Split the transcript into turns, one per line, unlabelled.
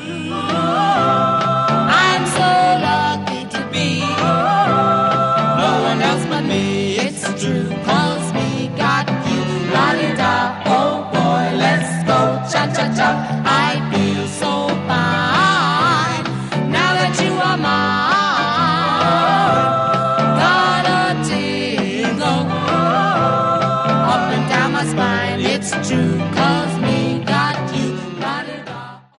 I'm so lucky to be no one else but me. It's true, 'cause we got you. La-di-da, oh boy, let's go cha-cha-cha. I feel so fine now that you are mine. Got a tingle up and down my spine. It's true.